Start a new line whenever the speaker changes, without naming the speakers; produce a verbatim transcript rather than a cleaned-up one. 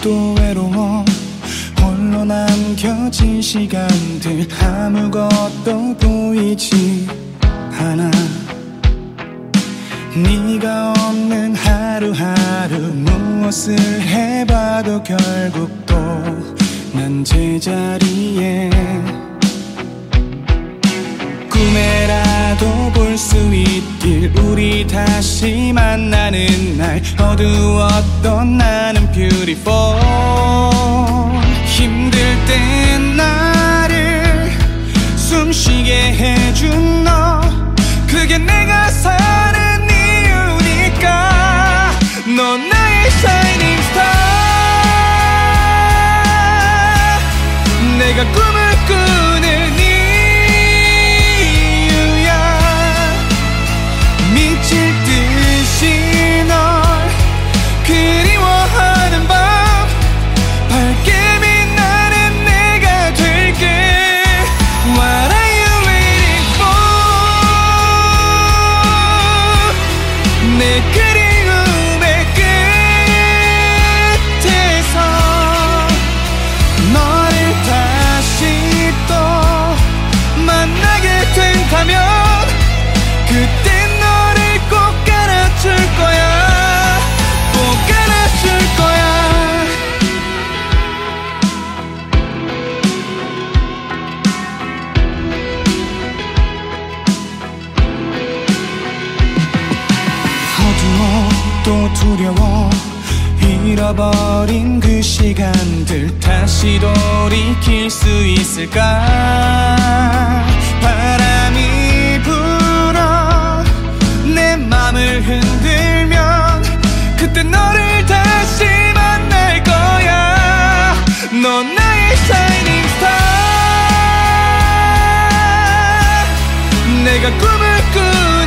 또 외로워 홀로 남겨진 시간들 아무것도 보이지 않아. 네가 없는 하루하루 무엇을 해봐도 결국 또 난 제자리에. 꿈에라도 볼 수 있길 우리 다시 만나는 날. 어두웠던 나는 beautiful. 힘들 땐 나를 숨쉬게 해준 너, 그게 내가 사는 이유니까. 넌 나의 shining star. 내가 꿈을 꾸는 이유야. 미칠 듯이 널 그리워하는 밤, 밝게 빛나는 내가 될게. What are you waiting for? 내 그리움의 끝에서 너를 다시 또 만나게 된다면 그땐 너를 꼭 안아줄 거야. 꼭 안아줄 거야. 어두워 또 두려워 잃어버린 그 시간들 다시 돌이킬 수 있을까. 바람이 불어 내 맘을 흔들면 그때 너를 다시 만날 거야. 넌 나의 shining star. 내가 꿈을 꾸